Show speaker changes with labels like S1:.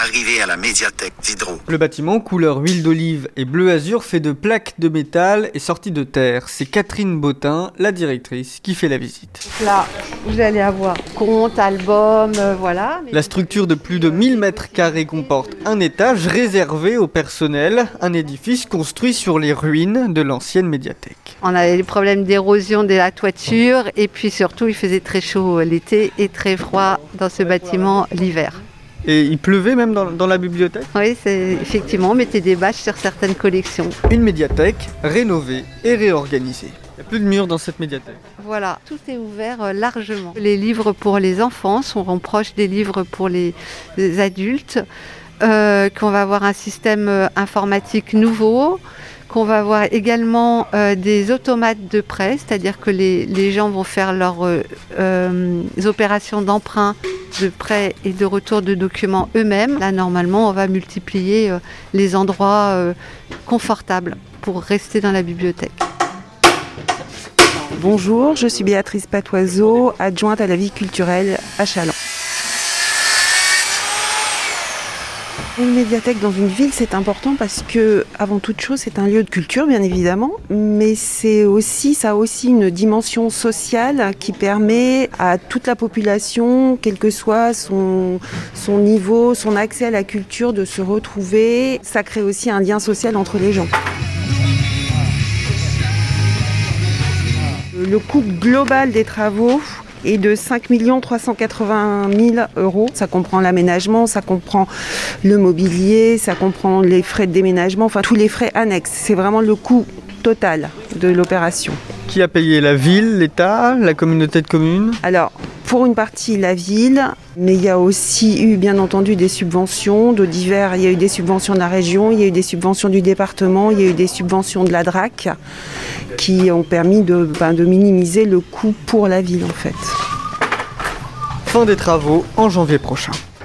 S1: arrivée à la médiathèque Diderot.
S2: Le bâtiment, couleur huile d'olive et bleu azur, fait de plaques de métal et sorti de terre. C'est Catherine Bottin, la directrice, qui fait la visite.
S3: Là, vous allez avoir compte, album, voilà.
S2: La structure de plus de 1000 mètres carrés comporte un étage réservé au personnel, un édifice construit sur les ruines de l'ancienne médiathèque.
S3: On avait les problèmes d'érosion de la toiture et puis surtout il faisait très chaud l'été et très froid dans ce bâtiment l'hiver.
S2: Et il pleuvait même dans la bibliothèque ?
S3: Oui, effectivement, on mettait des bâches sur certaines collections.
S2: Une médiathèque rénovée et réorganisée. Il n'y a plus de murs dans cette médiathèque.
S3: Voilà, tout est ouvert largement. Les livres pour les enfants seront proches des livres pour les adultes, qu'on va avoir un système informatique nouveau, qu'on va avoir également des automates de prêt, c'est-à-dire que les gens vont faire leurs opérations d'emprunt, de prêt et de retour de documents eux-mêmes. Là, normalement, on va multiplier les endroits confortables pour rester dans la bibliothèque.
S4: Bonjour, je suis Béatrice Patoiseau, adjointe à la vie culturelle à Challans. Une médiathèque dans une ville, c'est important parce que, avant toute chose, c'est un lieu de culture, bien évidemment, mais ça a aussi une dimension sociale qui permet à toute la population, quel que soit son niveau, son accès à la culture, de se retrouver. Ça crée aussi un lien social entre les gens. Le coût global des travaux est de 5 380 000 €. Ça comprend l'aménagement, ça comprend le mobilier, ça comprend les frais de déménagement, enfin tous les frais annexes. C'est vraiment le coût total de l'opération.
S2: Qui a payé ? La ville, l'État, la communauté de communes ?
S4: Alors, pour une partie, la ville, mais il y a aussi eu, bien entendu, des subventions de divers. Il y a eu des subventions de la région, il y a eu des subventions du département, il y a eu des subventions de la DRAC qui ont permis de minimiser le coût pour la ville, en fait.
S2: Fin des travaux en janvier prochain.